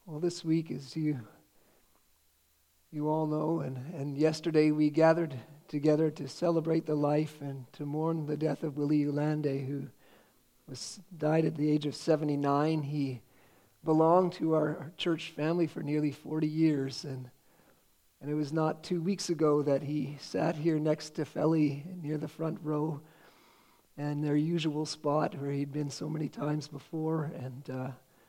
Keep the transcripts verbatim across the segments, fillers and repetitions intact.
Well, this week, as you you all know, and, and yesterday we gathered together to celebrate the life and to mourn the death of Willie Ulande, who was died at the age of seventy-nine. He belonged to our, our church family for nearly forty years, and and it was not two weeks ago that he sat here next to Felly near the front row, and their usual spot where he'd been so many times before, and uh,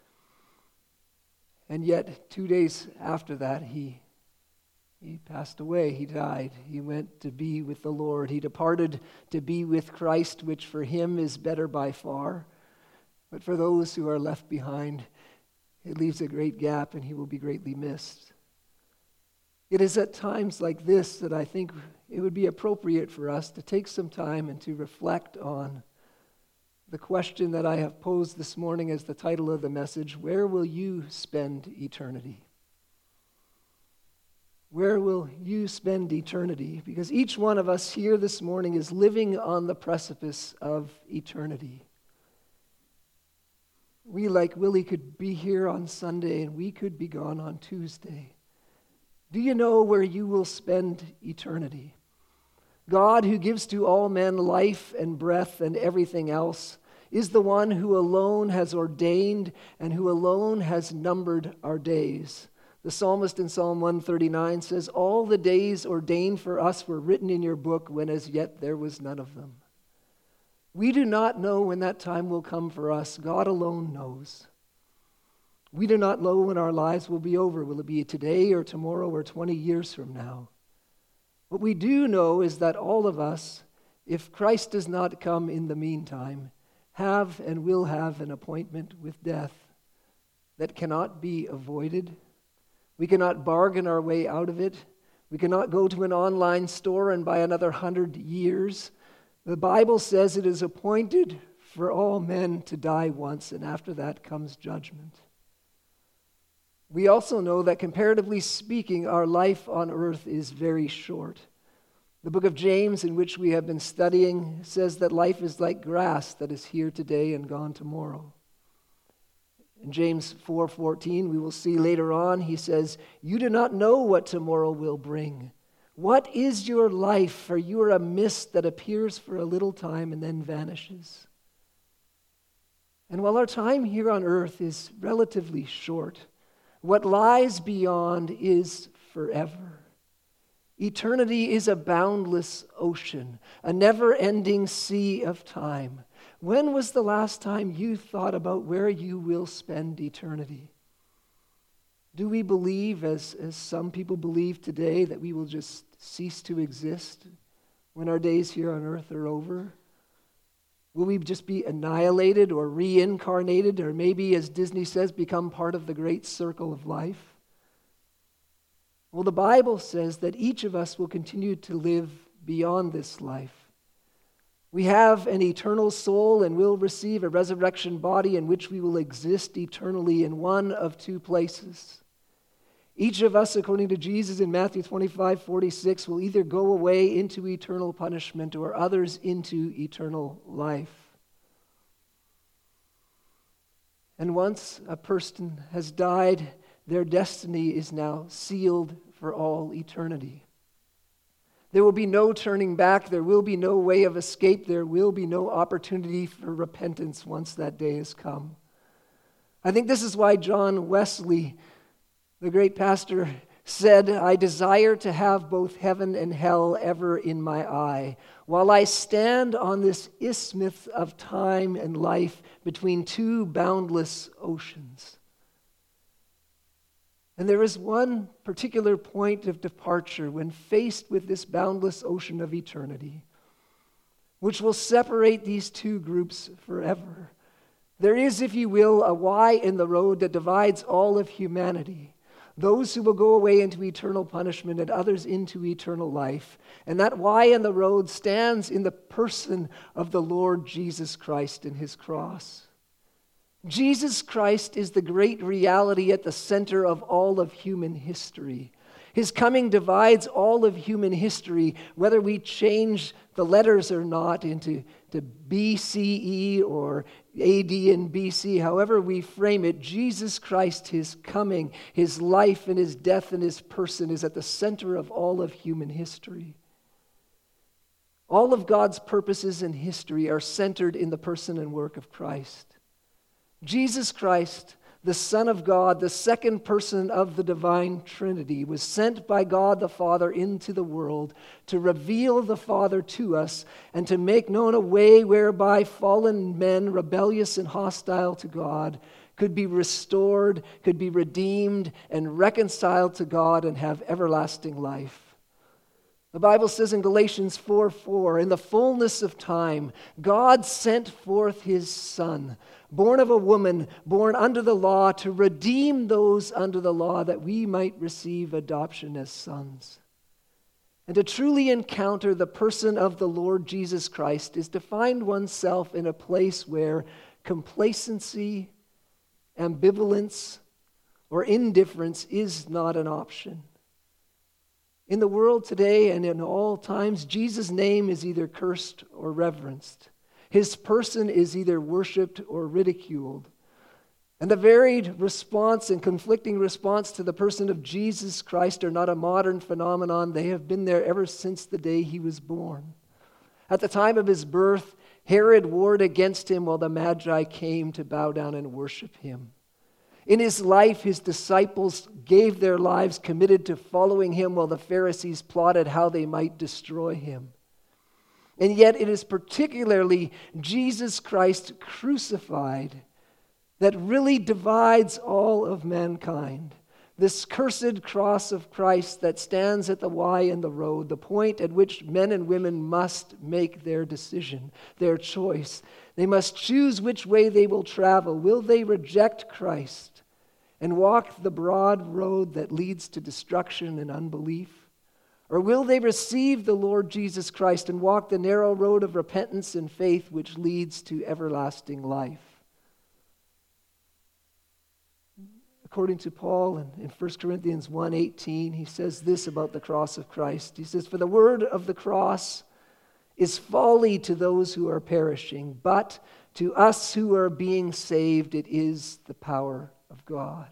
and yet two days after that, he he passed away. He died. He went to be with the Lord. He departed to be with Christ, which for him is better by far. But for those who are left behind, it leaves a great gap, and he will be greatly missed. It is at times like this that I think it would be appropriate for us to take some time and to reflect on the question that I have posed this morning as the title of the message: where will you spend eternity? Where will you spend eternity? Because each one of us here this morning is living on the precipice of eternity. We, like Willie, could be here on Sunday and we could be gone on Tuesday. Do you know where you will spend eternity? God, who gives to all men life and breath and everything else, is the one who alone has ordained and who alone has numbered our days. The psalmist in Psalm one thirty-nine says, "All the days ordained for us were written in your book when as yet there was none of them." We do not know when that time will come for us. God alone knows. We do not know when our lives will be over. Will it be today or tomorrow or twenty years from now? What we do know is that all of us, if Christ does not come in the meantime, have and will have an appointment with death that cannot be avoided. We cannot bargain our way out of it. We cannot go to an online store and buy another hundred years. The Bible says it is appointed for all men to die once, and after that comes judgment. We also know that comparatively speaking, our life on earth is very short. The book of James, in which we have been studying, says that life is like grass that is here today and gone tomorrow. In James four fourteen, we will see later on, he says, "You do not know what tomorrow will bring. What is your life? For you are a mist that appears for a little time and then vanishes." And while our time here on earth is relatively short, what lies beyond is forever. Eternity is a boundless ocean, a never-ending sea of time. When was the last time you thought about where you will spend eternity? Do we believe, as, as some people believe today, that we will just cease to exist when our days here on earth are over? Will we just be annihilated or reincarnated, or maybe, as Disney says, become part of the great circle of life? Well, the Bible says that each of us will continue to live beyond this life. We have an eternal soul and will receive a resurrection body in which we will exist eternally in one of two places. Each of us, according to Jesus in Matthew twenty-five forty-six, will either go away into eternal punishment or others into eternal life. And once a person has died, their destiny is now sealed for all eternity. There will be no turning back. There will be no way of escape. There will be no opportunity for repentance once that day has come. I think this is why John Wesley, the great pastor, said, "I desire to have both heaven and hell ever in my eye, while I stand on this isthmus of time and life between two boundless oceans." And there is one particular point of departure when faced with this boundless ocean of eternity, which will separate these two groups forever. There is, if you will, a Y in the road that divides all of humanity. Those who will go away into eternal punishment and others into eternal life. And that Y in the road stands in the person of the Lord Jesus Christ and his cross. Jesus Christ is the great reality at the center of all of human history. His coming divides all of human history, whether we change the letters or not into to B C E or A D and B C, however we frame it, Jesus Christ, his coming, his life and his death and his person is at the center of all of human history. All of God's purposes in history are centered in the person and work of Christ. Jesus Christ, the Son of God, the second person of the divine Trinity, was sent by God the Father into the world to reveal the Father to us and to make known a way whereby fallen men, rebellious and hostile to God, could be restored, could be redeemed, and reconciled to God and have everlasting life. The Bible says in Galatians four four, in the fullness of time, God sent forth his Son, born of a woman, born under the law, to redeem those under the law, that we might receive adoption as sons. And to truly encounter the person of the Lord Jesus Christ is to find oneself in a place where complacency, ambivalence, or indifference is not an option. In the world today and in all times, Jesus' name is either cursed or reverenced. His person is either worshipped or ridiculed. And the varied response and conflicting response to the person of Jesus Christ are not a modern phenomenon. They have been there ever since the day he was born. At the time of his birth, Herod warred against him while the Magi came to bow down and worship him. In his life, his disciples gave their lives committed to following him while the Pharisees plotted how they might destroy him. And yet it is particularly Jesus Christ crucified that really divides all of mankind. This cursed cross of Christ that stands at the Y in the road, the point at which men and women must make their decision, their choice. They must choose which way they will travel. Will they reject Christ and walk the broad road that leads to destruction and unbelief? Or will they receive the Lord Jesus Christ and walk the narrow road of repentance and faith which leads to everlasting life? According to Paul in, in First Corinthians one eighteen, he says this about the cross of Christ. He says, "For the word of the cross is folly to those who are perishing, but to us who are being saved, it is the power of God."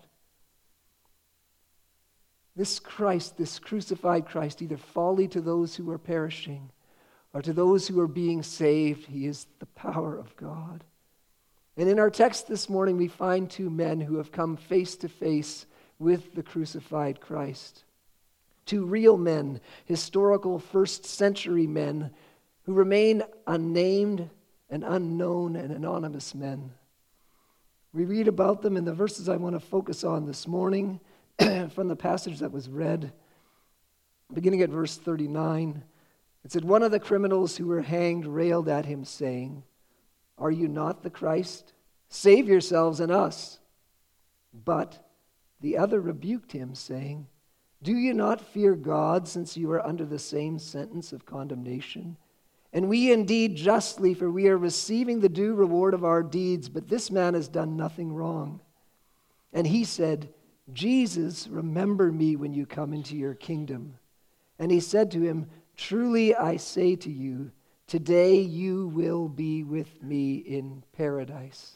This Christ, this crucified Christ, either folly to those who are perishing or to those who are being saved, he is the power of God. And in our text this morning, we find two men who have come face to face with the crucified Christ. Two real men, historical first century men, who remain unnamed and unknown and anonymous men. We read about them in the verses I want to focus on this morning from the passage that was read, beginning at verse thirty-nine. It said, "One of the criminals who were hanged railed at him, saying, 'Are you not the Christ? Save yourselves and us.' But the other rebuked him, saying, 'Do you not fear God, since you are under the same sentence of condemnation? And we indeed justly, for we are receiving the due reward of our deeds, but this man has done nothing wrong.' And he said, 'Jesus, remember me when you come into your kingdom.' And he said to him, 'Truly I say to you, today you will be with me in paradise.'"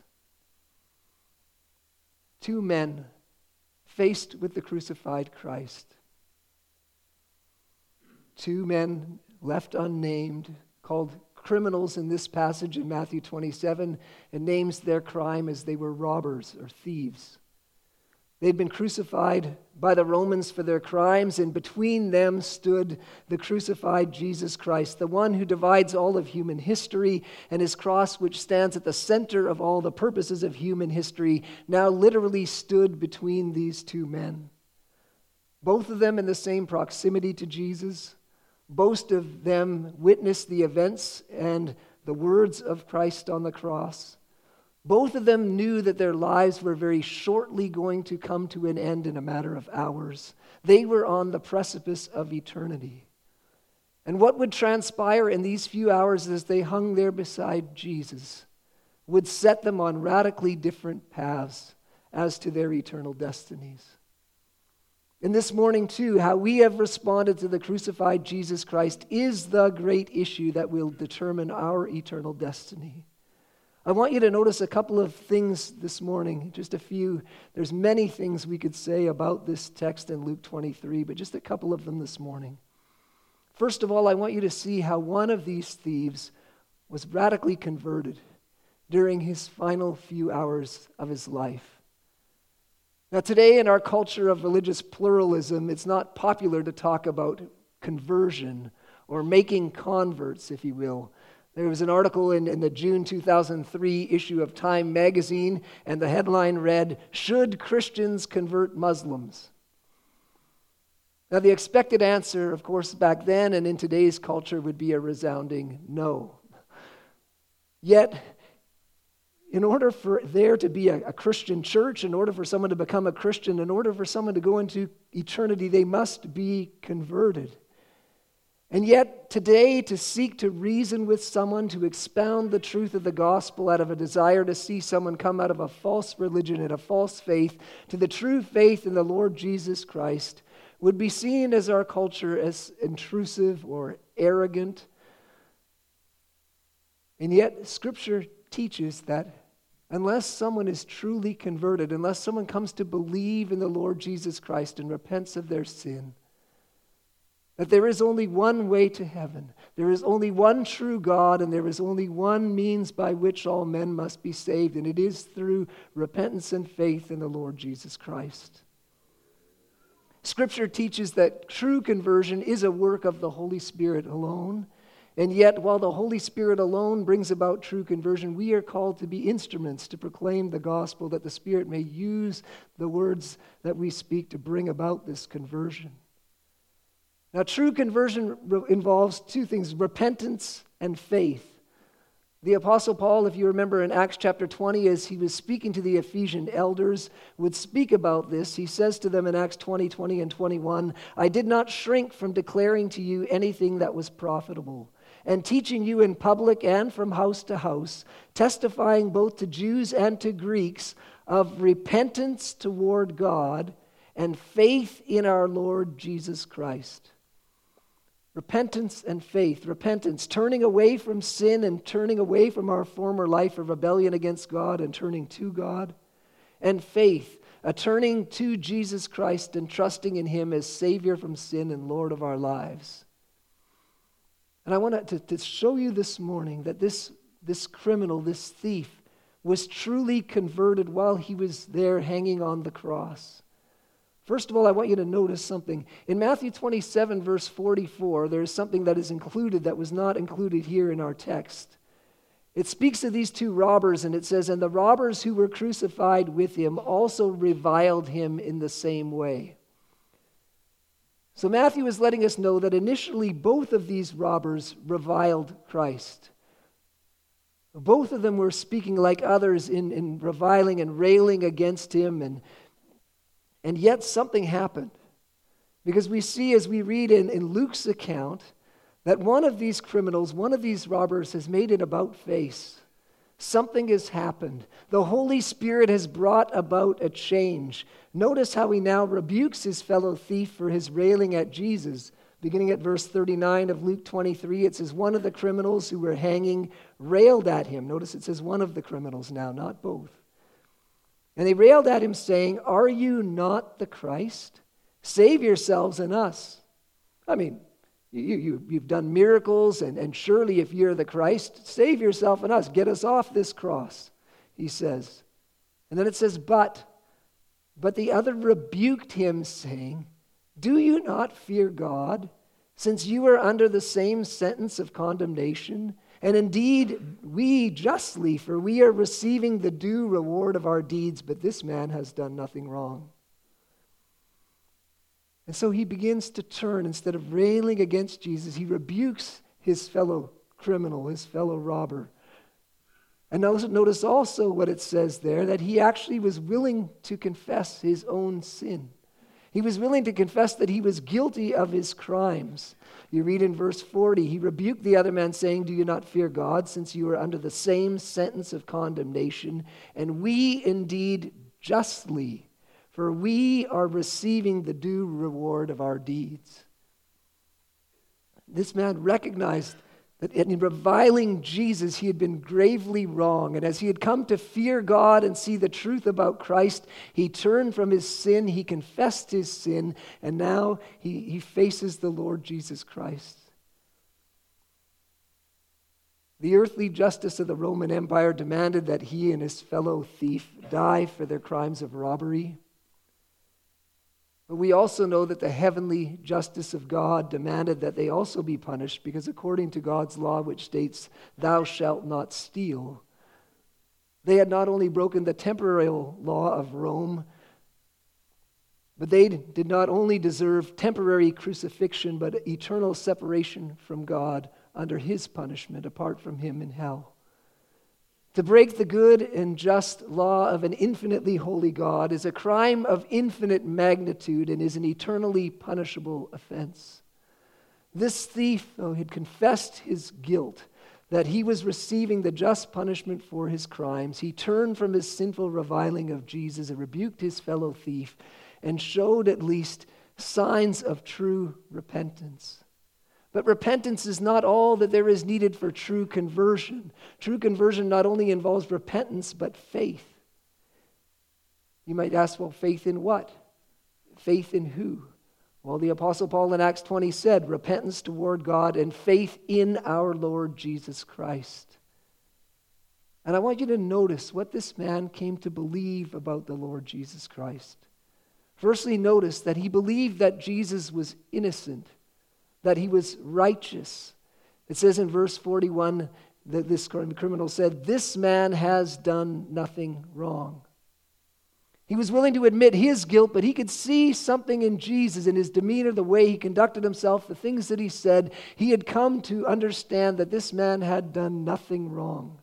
Two men faced with the crucified Christ. Two men left unnamed, called criminals in this passage in Matthew twenty-seven, and names their crime as they were robbers or thieves. They'd been crucified by the Romans for their crimes, and between them stood the crucified Jesus Christ, the one who divides all of human history, and his cross, which stands at the center of all the purposes of human history, now literally stood between these two men. Both of them in the same proximity to Jesus. Both of them witnessed the events and the words of Christ on the cross. Both of them knew that their lives were very shortly going to come to an end in a matter of hours. They were on the precipice of eternity. And what would transpire in these few hours as they hung there beside Jesus would set them on radically different paths as to their eternal destinies. And this morning, too, how we have responded to the crucified Jesus Christ is the great issue that will determine our eternal destiny. I want you to notice a couple of things this morning, just a few. There's many things we could say about this text in Luke twenty-three, but just a couple of them this morning. First of all, I want you to see how one of these thieves was radically converted during his final few hours of his life. Now, today in our culture of religious pluralism, it's not popular to talk about conversion or making converts, if you will. There was an article in, in the June two thousand three issue of Time magazine, and the headline read, "Should Christians Convert Muslims?" Now, the expected answer, of course, back then and in today's culture would be a resounding no. Yet, in order for there to be a, a Christian church, in order for someone to become a Christian, in order for someone to go into eternity, they must be converted. And yet, today, to seek to reason with someone, to expound the truth of the gospel out of a desire to see someone come out of a false religion and a false faith to the true faith in the Lord Jesus Christ, would be seen as our culture as intrusive or arrogant. And yet, Scripture teaches that unless someone is truly converted, unless someone comes to believe in the Lord Jesus Christ and repents of their sin, that there is only one way to heaven. There is only one true God, and there is only one means by which all men must be saved, and it is through repentance and faith in the Lord Jesus Christ. Scripture teaches that true conversion is a work of the Holy Spirit alone. And yet, while the Holy Spirit alone brings about true conversion, we are called to be instruments to proclaim the gospel, that the Spirit may use the words that we speak to bring about this conversion. Now, true conversion re- involves two things, repentance and faith. The Apostle Paul, if you remember in Acts chapter twenty, as he was speaking to the Ephesian elders, would speak about this. He says to them in Acts twenty, twenty and twenty-one, "I did not shrink from declaring to you anything that was profitable, and teaching you in public and from house to house, testifying both to Jews and to Greeks of repentance toward God and faith in our Lord Jesus Christ." Repentance and faith. Repentance, turning away from sin and turning away from our former life of rebellion against God and turning to God. And faith, a turning to Jesus Christ and trusting in Him as Savior from sin and Lord of our lives. And I want to, to show you this morning that this, this criminal, this thief, was truly converted while he was there hanging on the cross. First of all, I want you to notice something. In Matthew twenty-seven, verse forty-four, there is something that is included that was not included here in our text. It speaks of these two robbers, and it says, "And the robbers who were crucified with him also reviled him in the same way." So Matthew is letting us know that initially both of these robbers reviled Christ. Both of them were speaking like others in, in reviling and railing against him, and And yet something happened, because we see as we read in, in Luke's account that one of these criminals, one of these robbers has made an about face. Something has happened. The Holy Spirit has brought about a change. Notice how he now rebukes his fellow thief for his railing at Jesus. Beginning at verse thirty-nine of Luke twenty-three, it says, "One of the criminals who were hanging railed at him." Notice it says one of the criminals now, not both. "And they railed at him, saying, 'Are you not the Christ? Save yourselves and us.'" I mean, you, you, you've done miracles, and, and surely if you're the Christ, save yourself and us. Get us off this cross, he says. And then it says, but, but the other rebuked him, saying, "Do you not fear God, since you are under the same sentence of condemnation? And indeed, we justly, for we are receiving the due reward of our deeds, but this man has done nothing wrong." And so he begins to turn. Instead of railing against Jesus, he rebukes his fellow criminal, his fellow robber. And notice also what it says there, that he actually was willing to confess his own sin. He was willing to confess that he was guilty of his crimes. You read in verse forty, "He rebuked the other man, saying, 'Do you not fear God, since you are under the same sentence of condemnation? And we indeed justly, for we are receiving the due reward of our deeds. This man recognized that in reviling Jesus, he had been gravely wrong. And as he had come to fear God and see the truth about Christ, he turned from his sin, he confessed his sin, and now he, he faces the Lord Jesus Christ. The earthly justice of the Roman Empire demanded that he and his fellow thief die for their crimes of robbery. But we also know that the heavenly justice of God demanded that they also be punished, because according to God's law, which states, "Thou shalt not steal," they had not only broken the temporal law of Rome, but they did not only deserve temporary crucifixion, but eternal separation from God under his punishment apart from him in hell. To break the good and just law of an infinitely holy God is a crime of infinite magnitude and is an eternally punishable offense. This thief, though, had confessed his guilt, that he was receiving the just punishment for his crimes. He turned from his sinful reviling of Jesus and rebuked his fellow thief and showed at least signs of true repentance. But repentance is not all that there is needed for true conversion. True conversion not only involves repentance, but faith. You might ask, well, faith in what? Faith in who? Well, the Apostle Paul in Acts twenty said, repentance toward God and faith in our Lord Jesus Christ. And I want you to notice what this man came to believe about the Lord Jesus Christ. Firstly, notice that he believed that Jesus was innocent, that he was righteous. It says in verse forty-one that this criminal said, "This man has done nothing wrong." He was willing to admit his guilt, but he could see something in Jesus, in his demeanor, the way he conducted himself, the things that he said. He had come to understand that this man had done nothing wrong.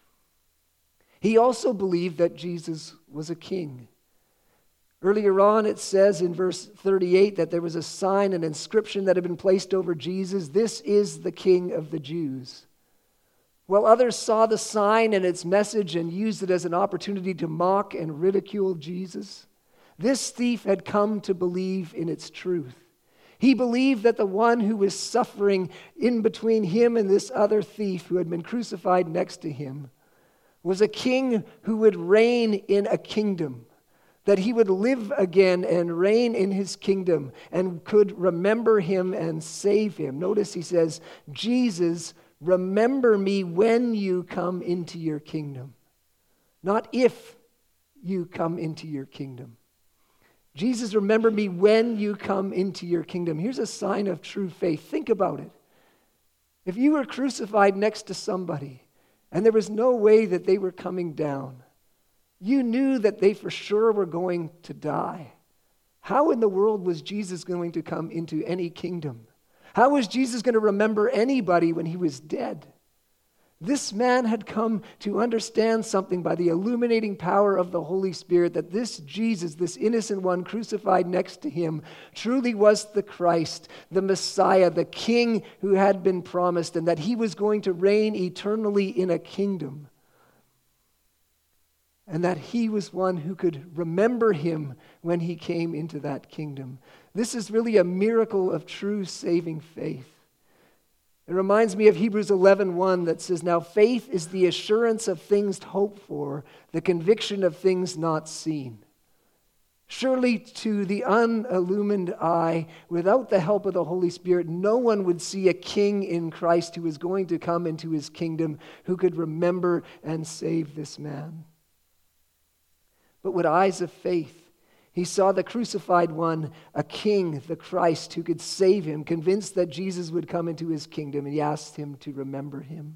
He also believed that Jesus was a king. Earlier on, it says in verse thirty-eight that there was a sign, an inscription that had been placed over Jesus. "This is the King of the Jews." While others saw the sign and its message and used it as an opportunity to mock and ridicule Jesus, this thief had come to believe in its truth. He believed that the one who was suffering in between him and this other thief who had been crucified next to him was a king who would reign in a kingdom, that he would live again and reign in his kingdom and could remember him and save him. Notice he says, "Jesus, remember me when you come into your kingdom." Not if you come into your kingdom. Jesus, remember me when you come into your kingdom. Here's a sign of true faith. Think about it. If you were crucified next to somebody and there was no way that they were coming down, you knew that they for sure were going to die. How in the world was Jesus going to come into any kingdom? How was Jesus going to remember anybody when he was dead? This man had come to understand something by the illuminating power of the Holy Spirit, that this Jesus, this innocent one crucified next to him, truly was the Christ, the Messiah, the King who had been promised, and that he was going to reign eternally in a kingdom. And that he was one who could remember him when he came into that kingdom. This is really a miracle of true saving faith. It reminds me of Hebrews eleven one that says, "Now faith is the assurance of things hoped for, the conviction of things not seen." Surely to the unillumined eye, without the help of the Holy Spirit, no one would see a king in Christ who is going to come into his kingdom, who could remember and save this man. But with eyes of faith, he saw the crucified one, a king, the Christ, who could save him, convinced that Jesus would come into his kingdom, and he asked him to remember him.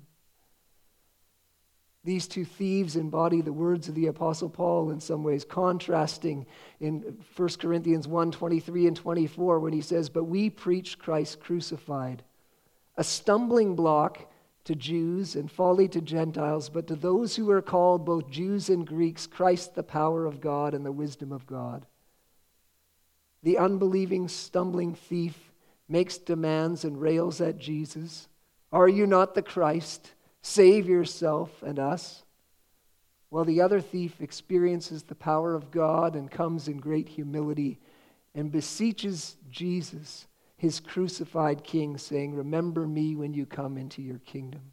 These two thieves embody the words of the Apostle Paul in some ways, contrasting in First Corinthians one, twenty-three and twenty-four, when he says, "But we preach Christ crucified, a stumbling block to Jews and folly to Gentiles, but to those who are called, both Jews and Greeks, Christ the power of God and the wisdom of God." The unbelieving, stumbling thief makes demands and rails at Jesus. "Are you not the Christ? Save yourself and us." while the other thief experiences the power of God and comes in great humility and beseeches Jesus, his crucified King, saying, "Remember me when you come into your kingdom."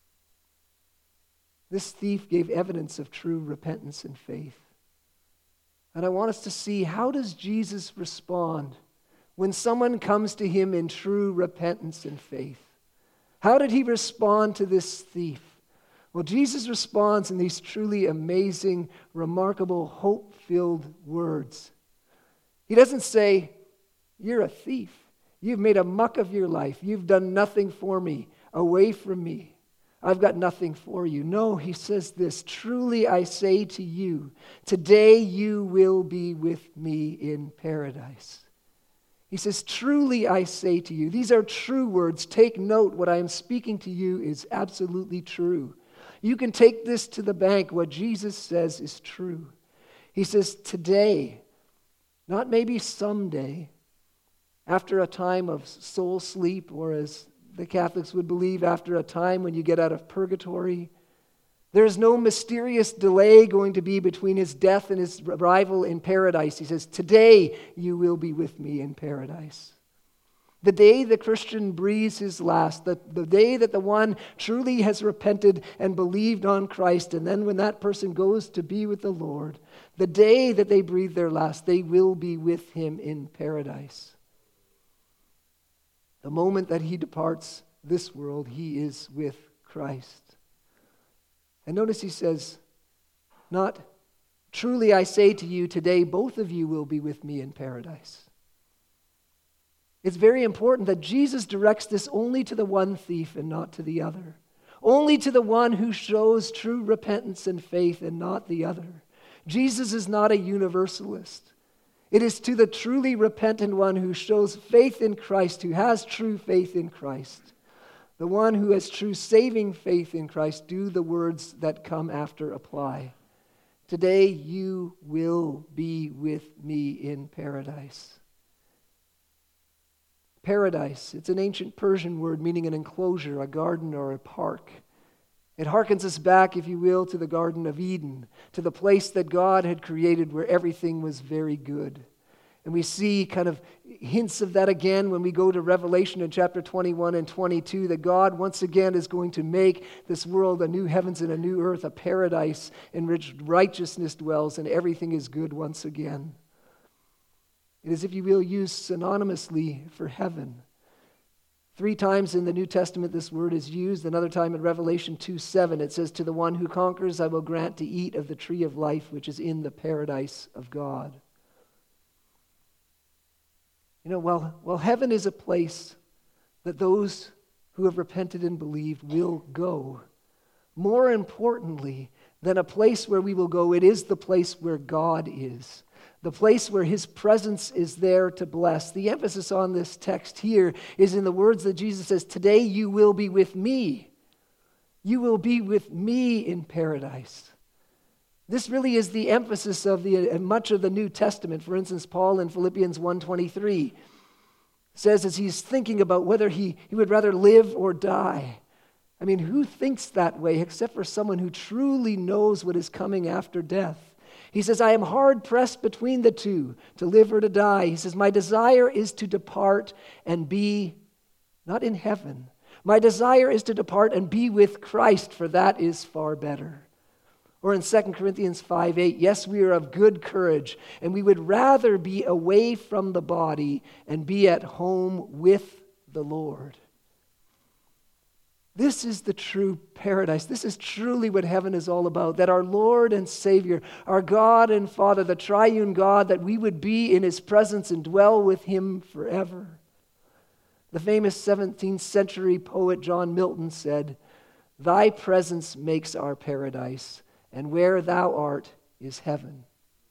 This thief gave evidence of true repentance and faith. And I want us to see, how does Jesus respond when someone comes to him in true repentance and faith? How did he respond to this thief? Well, Jesus responds in these truly amazing, remarkable, hope-filled words. He doesn't say, "You're a thief. You've made a muck of your life. You've done nothing for me. Away from me. I've got nothing for you." No, he says this, "Truly I say to you, today you will be with me in paradise." He says, "Truly I say to you." These are true words. Take note, what I am speaking to you is absolutely true. You can take this to the bank. What Jesus says is true. He says, today, not maybe someday, after a time of soul sleep, or as the Catholics would believe, after a time when you get out of purgatory. There is no mysterious delay going to be between his death and his arrival in paradise. He says, "Today you will be with me in paradise." The day the Christian breathes his last, the, the day that the one truly has repented and believed on Christ, and then when that person goes to be with the Lord, the day that they breathe their last, they will be with him in paradise. The moment that he departs this world, he is with Christ. And notice he says, not, "Truly I say to you, today both of you will be with me in paradise." It's very important that Jesus directs this only to the one thief and not to the other. Only to the one who shows true repentance and faith and not the other. Jesus is not a universalist. It is to the truly repentant one who shows faith in Christ, who has true faith in Christ. The one who has true saving faith in Christ, do the words that come after apply. Today you will be with me in paradise. Paradise, it's an ancient Persian word meaning an enclosure, a garden, or a park. It harkens us back, if you will, to the Garden of Eden, to the place that God had created where everything was very good. And we see kind of hints of that again when we go to Revelation in chapter twenty-one and twenty-two, that God once again is going to make this world a new heavens and a new earth, a paradise in which righteousness dwells and everything is good once again. It is, if you will, used synonymously for heaven. Three times in the New Testament this word is used. Another time in Revelation two seven, it says, "To the one who conquers I will grant to eat of the tree of life, which is in the paradise of God." You know, while, while heaven is a place that those who have repented and believed will go, more importantly than a place where we will go, it is the place where God is. The place where his presence is there to bless. The emphasis on this text here is in the words that Jesus says, "Today you will be with me. You will be with me in paradise." This really is the emphasis of the much of the New Testament. For instance, Paul in Philippians one twenty-three says, as he's thinking about whether he, he would rather live or die. I mean, who thinks that way except for someone who truly knows what is coming after death? He says, "I am hard pressed between the two, to live or to die." He says, "My desire is to depart and be, not in heaven. My desire is to depart and be with Christ, for that is far better." Or in Second Corinthians five eight, "Yes, we are of good courage, and we would rather be away from the body and be at home with the Lord." This is the true paradise. This is truly what heaven is all about, that our Lord and Savior, our God and Father, the triune God, that we would be in his presence and dwell with him forever. The famous seventeenth century poet John Milton said, "Thy presence makes our paradise, and where thou art is heaven."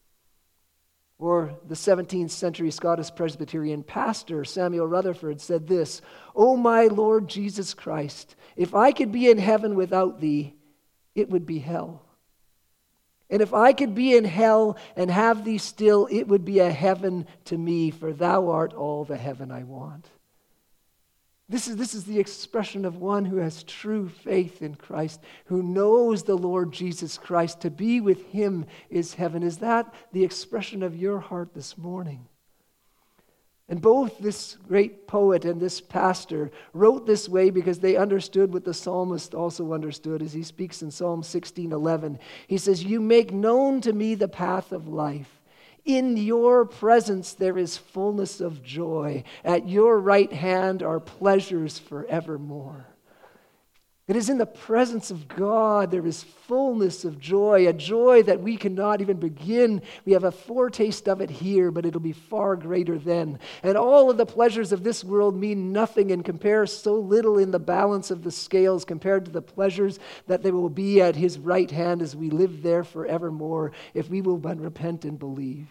Or the seventeenth century Scottish Presbyterian pastor Samuel Rutherford said this, "O my Lord Jesus Christ, if I could be in heaven without thee, it would be hell. And if I could be in hell and have thee still, it would be a heaven to me, for thou art all the heaven I want." This is, this is the expression of one who has true faith in Christ, who knows the Lord Jesus Christ. To be with him is heaven. Is that the expression of your heart this morning? And both this great poet and this pastor wrote this way because they understood what the psalmist also understood as he speaks in Psalm sixteen eleven. He says, "You make known to me the path of life. In your presence there is fullness of joy. At your right hand are pleasures forevermore." It is in the presence of God there is fullness of joy, a joy that we cannot even begin. We have a foretaste of it here, but it'll be far greater then. And all of the pleasures of this world mean nothing and compare so little in the balance of the scales compared to the pleasures that there will be at his right hand as we live there forevermore if we will but repent and believe.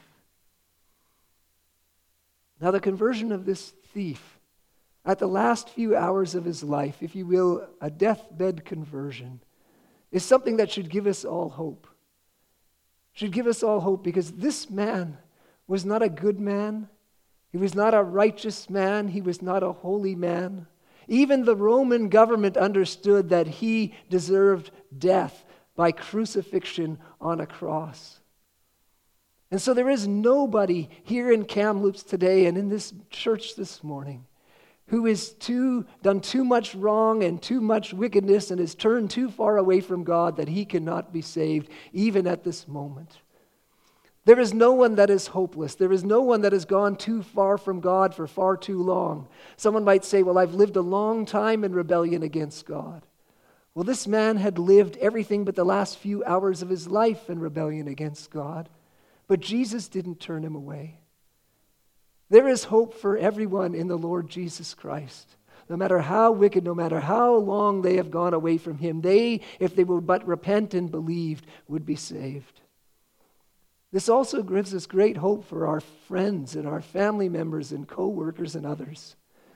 Now, the conversion of this thief at the last few hours of his life, if you will, a deathbed conversion, is something that should give us all hope. Should give us all hope because this man was not a good man. He was not a righteous man. He was not a holy man. Even the Roman government understood that he deserved death by crucifixion on a cross. And so there is nobody here in Kamloops today and in this church this morning who is too done too much wrong and too much wickedness and has turned too far away from God that he cannot be saved even at this moment. There is no one that is hopeless. There is no one that has gone too far from God for far too long. Someone might say, well, I've lived a long time in rebellion against God. Well, this man had lived everything but the last few hours of his life in rebellion against God. But Jesus didn't turn him away. There is hope for everyone in the Lord Jesus Christ. No matter how wicked, no matter how long they have gone away from him, they, if they would but repent and believed, would be saved. This also gives us great hope for our friends and our family members and co-workers and others.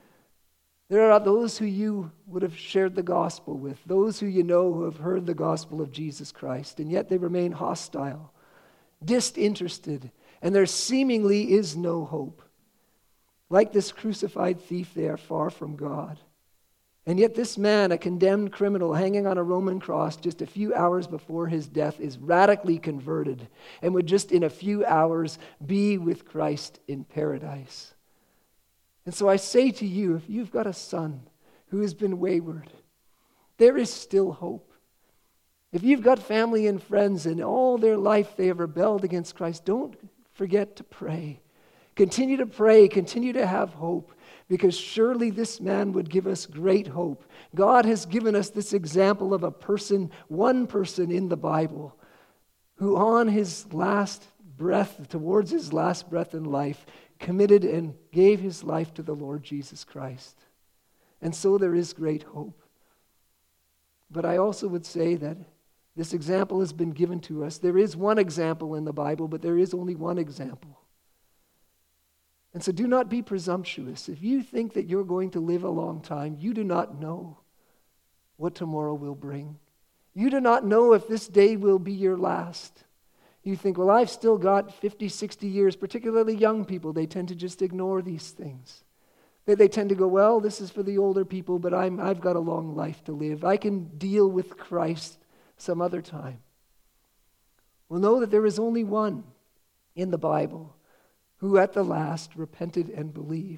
There are those who you would have shared the gospel with, those who you know who have heard the gospel of Jesus Christ, and yet they remain hostile, disinterested, and there seemingly is no hope. Like this crucified thief, they are far from God. And yet this man, a condemned criminal hanging on a Roman cross just a few hours before his death, is radically converted and would just in a few hours be with Christ in paradise. And so I say to you, if you've got a son who has been wayward, there is still hope. If you've got family and friends and all their life they have rebelled against Christ, don't forget to pray. Continue to pray, continue to have hope, because surely this man would give us great hope. God has given us this example of a person, one person in the Bible, who on his last breath, towards his last breath in life, committed and gave his life to the Lord Jesus Christ. And so there is great hope. But I also would say that this example has been given to us. There is one example in the Bible, but there is only one example. And so do not be presumptuous. If you think that you're going to live a long time, you do not know what tomorrow will bring. You do not know if this day will be your last. You think, well, I've still got fifty, sixty years, particularly young people. They tend to just ignore these things. They, they tend to go, well, this is for the older people, but I'm, I've got a long life to live. I can deal with Christ some other time. Well, know that there is only one in the Bible who at the last repented and believed.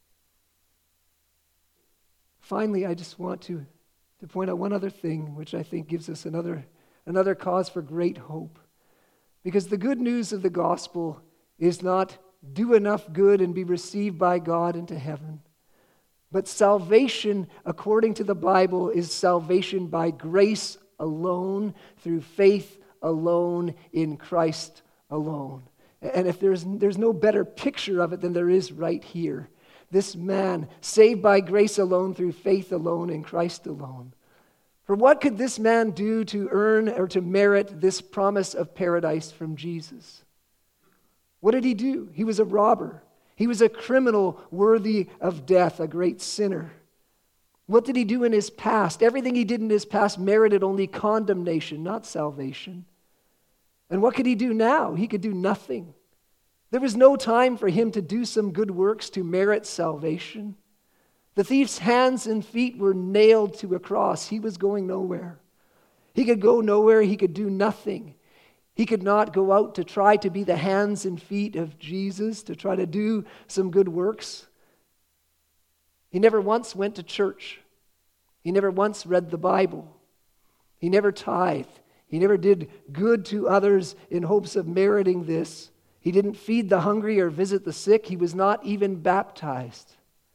Finally, I just want to, to point out one other thing, which I think gives us another, another cause for great hope. Because the good news of the gospel is not do enough good and be received by God into heaven. But salvation, according to the Bible, is salvation by grace alone, through faith alone, in Christ alone. And if there's, there's no better picture of it than there is right here. This man, saved by grace alone, through faith alone, in Christ alone. For what could this man do to earn or to merit this promise of paradise from Jesus? What did he do? He was a robber. He was a criminal worthy of death, a great sinner. What did he do in his past? Everything he did in his past merited only condemnation, not salvation. And what could he do now? He could do nothing. There was no time for him to do some good works to merit salvation. The thief's hands and feet were nailed to a cross. He was going nowhere. He could go nowhere. He could do nothing. He could not go out to try to be the hands and feet of Jesus, to try to do some good works. He never once went to church. He never once read the Bible. He never tithed. He never did good to others in hopes of meriting this. He didn't feed the hungry or visit the sick. He was not even baptized.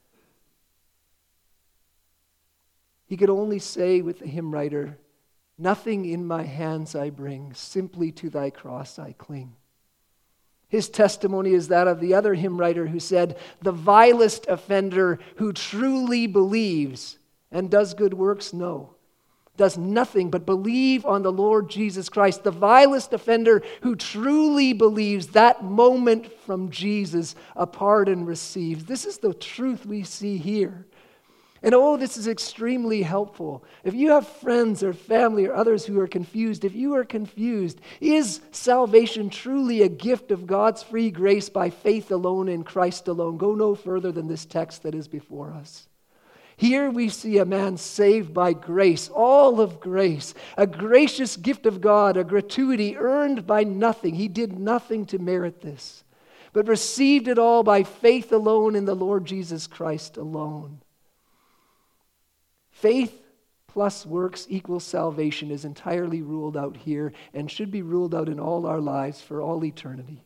He could only say with the hymn writer, "Nothing in my hands I bring, simply to thy cross I cling." His testimony is that of the other hymn writer who said, "The vilest offender who truly believes and does good works, no, does nothing but believe on the Lord Jesus Christ." The vilest offender who truly believes, that moment from Jesus, a pardon receives. This is the truth we see here. And oh, this is extremely helpful. If you have friends or family or others who are confused, if you are confused, is salvation truly a gift of God's free grace by faith alone in Christ alone? Go no further than this text that is before us. Here we see a man saved by grace, all of grace, a gracious gift of God, a gratuity earned by nothing. He did nothing to merit this, but received it all by faith alone in the Lord Jesus Christ alone. Faith plus works equals salvation is entirely ruled out here and should be ruled out in all our lives for all eternity.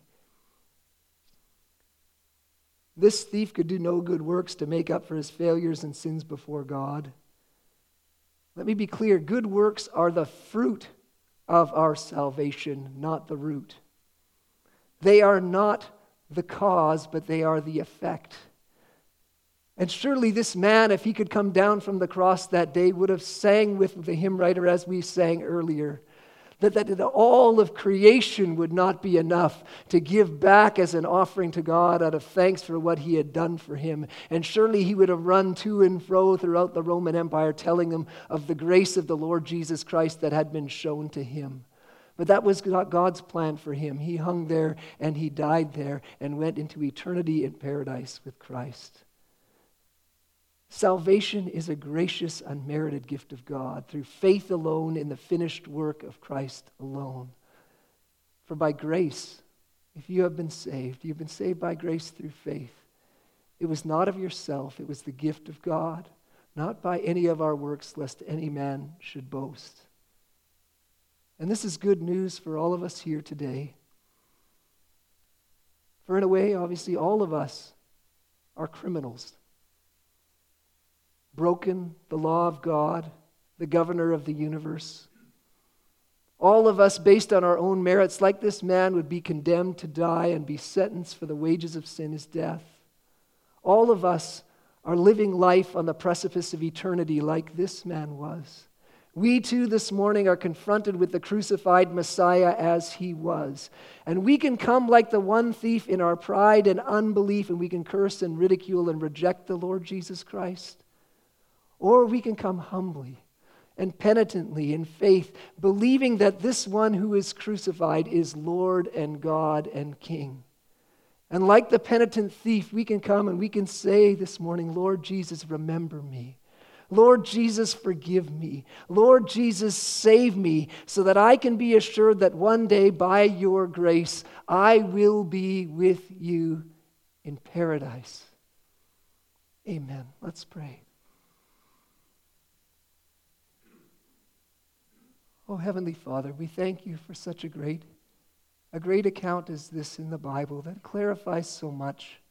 This thief could do no good works to make up for his failures and sins before God. Let me be clear, good works are the fruit of our salvation, not the root. They are not the cause, but they are the effect. And surely this man, if he could come down from the cross that day, would have sang with the hymn writer as we sang earlier, that, that all of creation would not be enough to give back as an offering to God out of thanks for what he had done for him. And surely he would have run to and fro throughout the Roman Empire telling them of the grace of the Lord Jesus Christ that had been shown to him. But that was not God's plan for him. He hung there and he died there and went into eternity in paradise with Christ. Salvation is a gracious, unmerited gift of God through faith alone in the finished work of Christ alone. For by grace, if you have been saved, you've been saved by grace through faith. It was not of yourself, it was the gift of God, not by any of our works, lest any man should boast. And this is good news for all of us here today. For in a way, obviously, all of us are criminals. Broken the law of God, the governor of the universe. All of us, based on our own merits, like this man, would be condemned to die and be sentenced for the wages of sin is death. All of us are living life on the precipice of eternity like this man was. We too this morning are confronted with the crucified Messiah as he was. And we can come like the one thief in our pride and unbelief, and we can curse and ridicule and reject the Lord Jesus Christ. Or we can come humbly and penitently in faith, believing that this one who is crucified is Lord and God and King. And like the penitent thief, we can come and we can say this morning, Lord Jesus, remember me. Lord Jesus, forgive me. Lord Jesus, save me, so that I can be assured that one day by your grace, I will be with you in paradise. Amen. Let's pray. Oh, Heavenly Father, we thank you for such a great, a great account as this in the Bible that clarifies so much.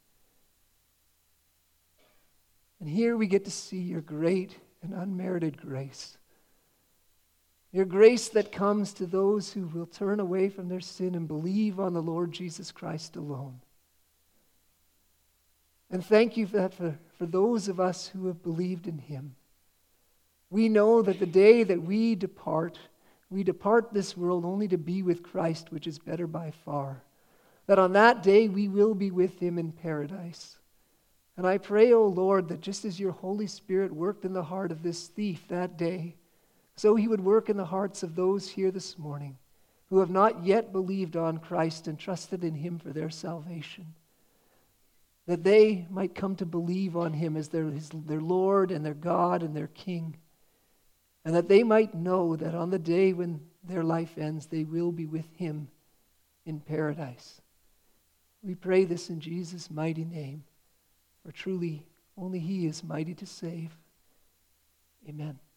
And here we get to see your great and unmerited grace. Your grace that comes to those who will turn away from their sin and believe on the Lord Jesus Christ alone. And thank you for that for, for those of us who have believed in him. We know that the day that we depart, we depart this world only to be with Christ, which is better by far. That on that day we will be with him in paradise. And I pray, O Lord, that just as your Holy Spirit worked in the heart of this thief that day, so he would work in the hearts of those here this morning who have not yet believed on Christ and trusted in him for their salvation. that they might come to believe on him as their, his, their Lord and their God and their King, and that they might know that on the day when their life ends, they will be with him in paradise. We pray this in Jesus' mighty name, for truly only he is mighty to save. Amen.